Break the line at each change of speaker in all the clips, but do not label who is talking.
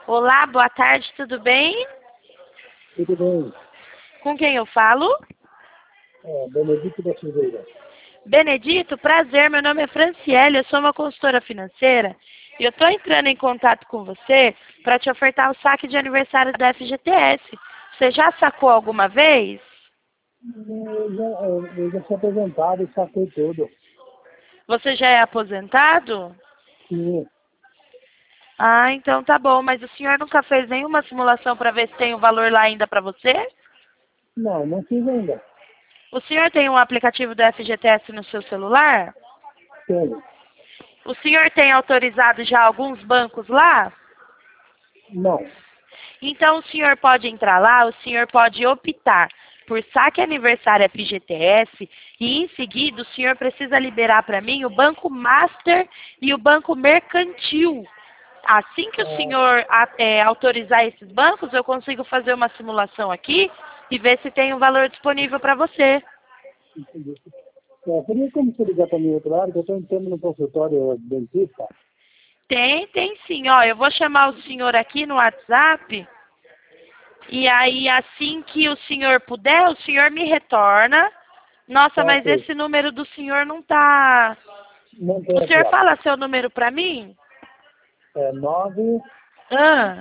Olá, boa tarde, tudo bem?
Tudo bem?
Com quem eu falo?
Benedito da Silveira.
Benedito, prazer, meu nome é Franciele, eu sou uma consultora financeira e eu estou entrando em contato com você para te ofertar o saque de aniversário da FGTS. Você já sacou alguma vez?
Eu já sou aposentado e saquei tudo.
Você já é aposentado?
Sim.
Ah, então tá bom, mas o senhor nunca fez nenhuma simulação para ver se tem o valor lá ainda para você?
Não fiz ainda.
O senhor tem um aplicativo do FGTS no seu celular?
Tenho.
O senhor tem autorizado já alguns bancos lá?
Não.
Então, o senhor pode entrar lá, o senhor pode optar por saque aniversário FGTS e, em seguida, o senhor precisa liberar para mim o Banco Master e o Banco Mercantil. Assim que o senhor autorizar esses bancos, eu consigo fazer uma simulação aqui e ver se tem um valor disponível para você.
Entendi. Seria como você ligar para mim outro lado, que eu estou entrando no consultório dentista.
Tem sim. Ó, eu vou chamar o senhor aqui no WhatsApp. E aí, assim que o senhor puder, o senhor me retorna. Nossa,
Tá,
mas
ok.
esse número do senhor não tá.
Não tem
O senhor
WhatsApp.
fala seu número para mim?
É
Ah,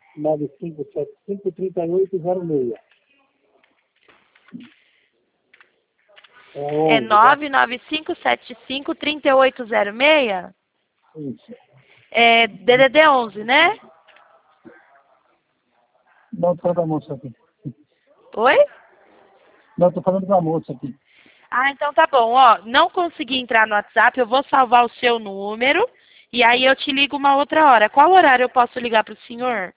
995753806. É
é
11, tá?
995753806?
Isso.
É DDD 11, né?
Não, estou falando com a moça aqui.
Oi?
Não, estou falando com a moça aqui.
Ah, então tá bom. Ó, não consegui entrar no WhatsApp, eu vou salvar o seu número e aí eu te ligo uma outra hora. Qual horário eu posso ligar pro senhor?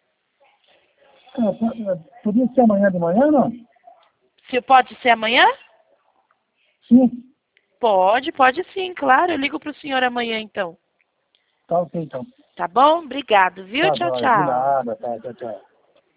Podia ser amanhã de manhã, não?
Se pode ser amanhã?
Sim.
Pode sim, claro. Eu ligo pro senhor amanhã então.
Tá ok, então.
Tá bom? Obrigado, viu?
Tá,
Tchau,
jóia. De
tchau.
nada. Tá, tchau, tchau.